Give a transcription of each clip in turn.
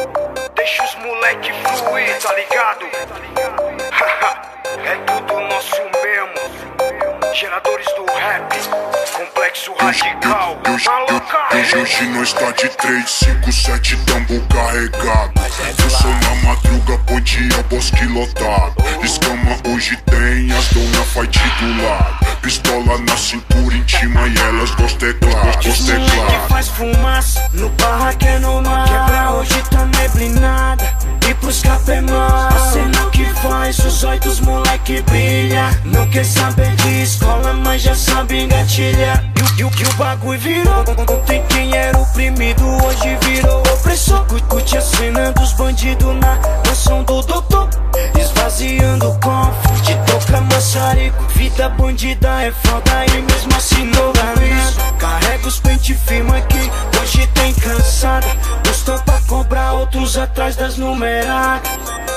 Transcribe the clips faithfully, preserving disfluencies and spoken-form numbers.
Deixa os moleque fluir, tá ligado? É tudo nosso mesmo. Geradores do rap, complexo radical. Hoje, hoje nós tá de três, cinco, sete tambor carregado. Eu sou na madruga, bom dia, bosque lotado. Escama hoje tem, as dona fight do lado. Pistola na cintura, intima e elas gostam, é claro, gostam, é claro. Que faz fumaça no barraco é no mar. Quebra hoje tá neblinada e pros capemar. A cena que faz os olhos dos moleque brilha. Não quer saber de escola, mas já sabe engatilhar. E o que o bagulho virou, ontem quem era oprimido hoje virou opressor. Curte a cena dos bandidos na mansão do doutor, esvaziando o cofre de toca maçarico. Vida bandida é foda e mesmo assim não dá nada. Carrega os pente firma que hoje tem cansada. Uns tão pra cobrar, outros atrás das numeradas.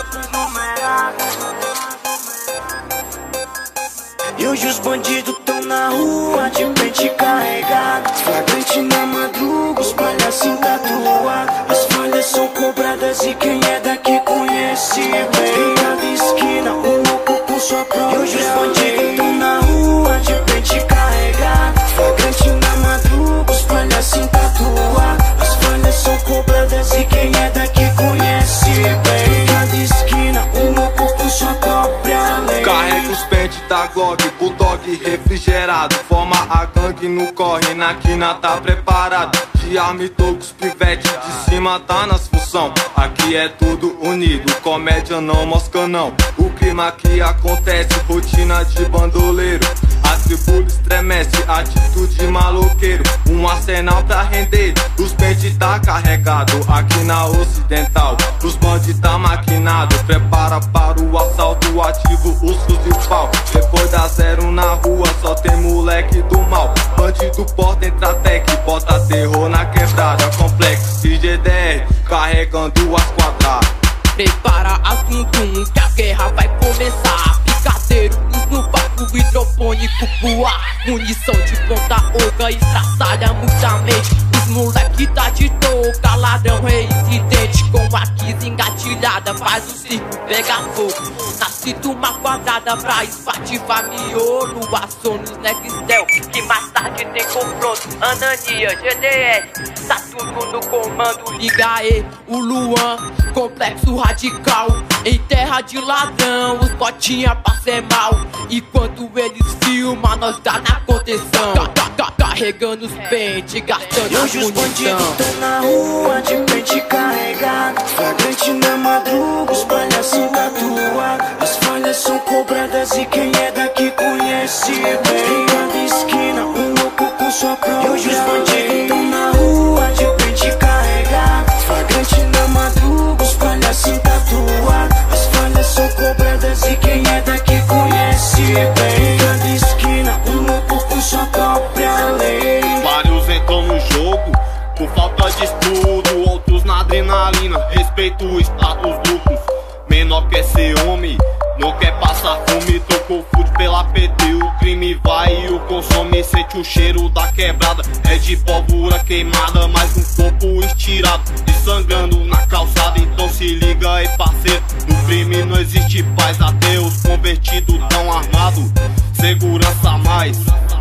E hoje os bandidos tão na rua de pente carregado. Flagrante na madruga, os palhacinhos tatuados. As falhas são cobradas e quem é daqui conhece bem. Em cada esquina, um louco com sua própria. E hoje os bandidos tão na rua de pente carregado. Flagrante na madruga, os palhacinhos tatuados. As falhas são cobradas e quem é daqui conhece bem. Em cada esquina, um louco com sua própria lei. Carrega os pente da Glock, bulldog refrigerado. Forma a gangue no corre, na quina tá preparado. De arma e toco, os pivete de cima tá nas função. Aqui é tudo unido, comédia não mosca não. O clima que acontece, rotina de bandoleiro. A tribo estremece, atitude maloqueiro. Um arsenal pra render, os pente tá carregado. Aqui na ocidental, os bandidos tá maquinado. Prepara para o assalto, ativo os fuzil pau. Depois da zero na rua, só tem moleque do mal. Bandido porta, entra tech, bota terror na quebrada. Complexo C G D R, carregando as quadradas. Prepara assunto, que a guerra vai começar. Picadeiro, luz no papo, hidropônico pro ar. Munição de ponta oca, estraçalha muita mente. Os moleque tá de touca, ladrão reincidente. Com a quinze engatilhada, faz o circo pegar fogo. Nascido uma quadrada pra espatifar miolo. Ação nos Nextel, que mais tarde tem confronto. Anania, G D R, tá tudo no comando. Liga aí, o Luan, complexo radical. Em terra de ladrão, os botinha passam mal. Enquanto eles filmam, nós tá na contenção. Carregando os pente, gastando e hoje os bandidos tão na rua de pente carregado. Flagrante na madruga, os palhacinhos tatuados. As falhas são cobradas e quem é daqui conhece bem. Em cada esquina, um louco com sua própria. E hoje os bandidos tão na rua de pente carregado. Flagrante na madruga, os palhacinhos tatuados. As falhas são cobradas e quem é daqui conhece bem. Em cada esquina, um louco com sua própria lei. Vários entram no jogo por falta de estudo, outros na adrenalina. Respeito o status duplos. Menor quer ser homem, não quer passar fome. Trocou food pela P T, o crime vai e o consome. Sente o cheiro da quebrada, é de pólvora queimada. Mais um corpo estirado e sangrando na calçada. Então se liga aí parceiro, no crime não existe paz. Até os convertidos tão armados, segurança a mais.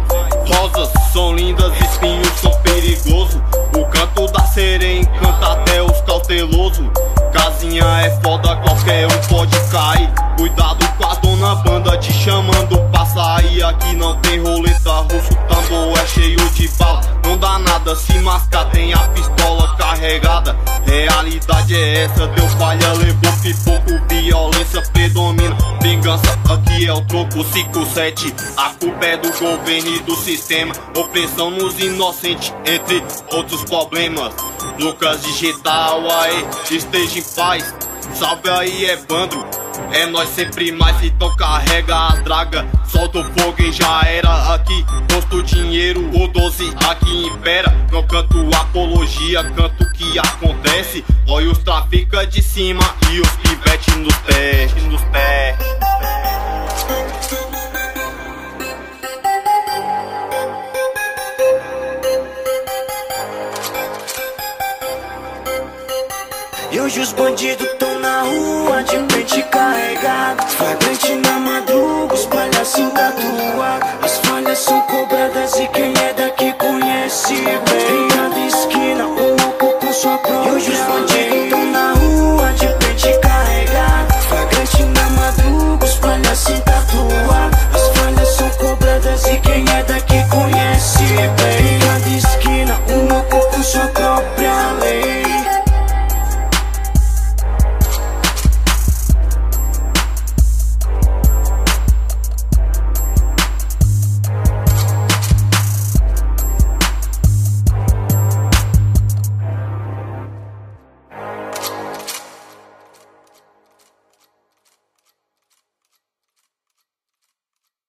Rosas são lindas, espinhos são perigosos. O canto da sereia encanta até os cautelosos. Casinha é foda, qualquer um pode cair. Cuidado com a dona banda te chamando pra sair. Aqui não tem roleta russo, tambor é cheio de bala. Não dá nada se mascar, tem a pistola carregada. Realidade é essa, deu falha, levou pipoco. Violência predomina, vingança aqui é o troco. Cinco sete, a culpa é do governo e do sistema. Opressão nos inocentes, entre outros problemas. Lucas Digital, aí, esteja em paz. Salve aí, Evandro, é nós sempre mais. Então carrega as draga, solta o fogo e já era. Aqui, posto dinheiro, o doze aqui impera. Não canto apologia, canto o que acontece. Olha os trafica de cima e os pivete nos pés, nos pés. E hoje os bandidos tão na rua de pente carregado, flagrante na madruga, os palhaços tatuados. As falhas são cobradas e quem é daqui conhece bem.